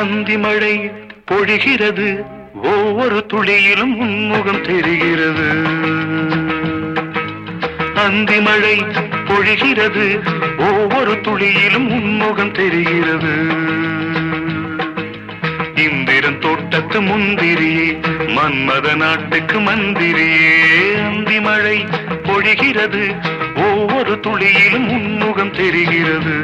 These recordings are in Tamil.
அந்தி மழை பொழிகிறது, ஒவ்வொரு துளியிலும் உன்முகம் தெரிகிறது. அந்தி மழை பொழிகிறது, ஒவ்வொரு துளியிலும் உன்முகம் தெரிகிறது. இந்திரன் தோட்டத்து முந்திரியே, மன்மத நாட்டுக்கு மந்திரியே. அந்தி மழை பொழிகிறது, ஒவ்வொரு துளியிலும் உன்முகம் தெரிகிறது.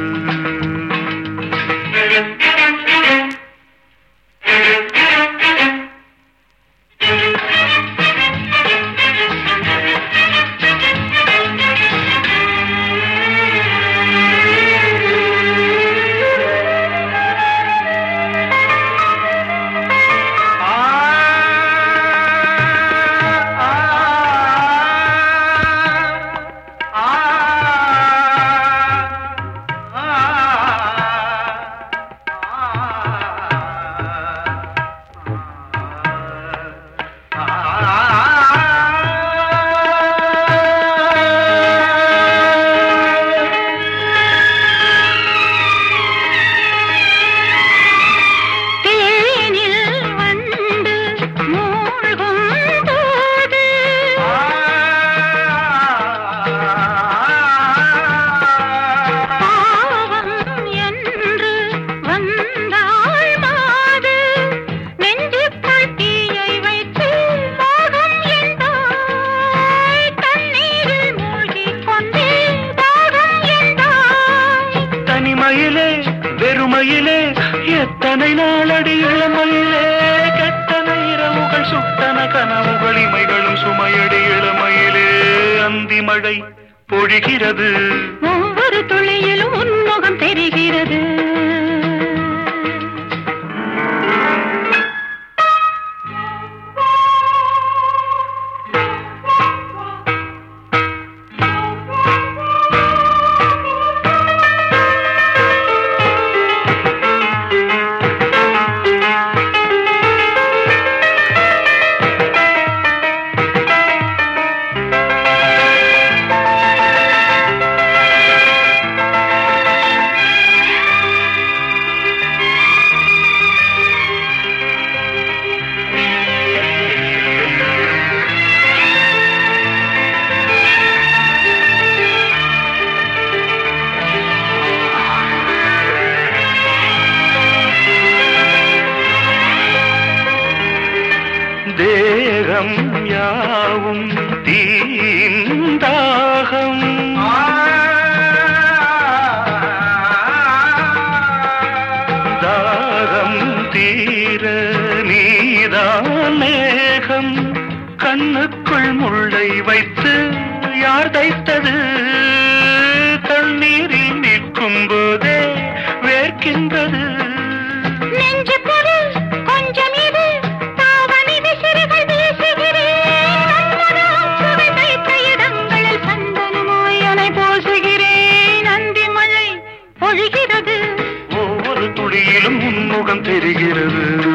வெறுமையிலே எத்தனை நாளடி இளமையிலே, கெட்டன இரவுகள் சுட்டன கனவுகள் இமைகளும் சுமையடி இளமையிலே. அந்தி மழை பொழிகிறது, ஒவ்வொரு துளியிலும் உன்முகம் தெரிகிறது. தேகம் யாவும் தீந்தாகம், தாகம் தீர நீதான் மேகம். கண்ணுக்குள் முள்ளை வைத்து யார் தைத்தது, தண்ணீரில் நிற்கும் போதே வேர்க்கின்றது. ஒவ்வொரு துளியிலும் உன்முகம் தெரிகிறது.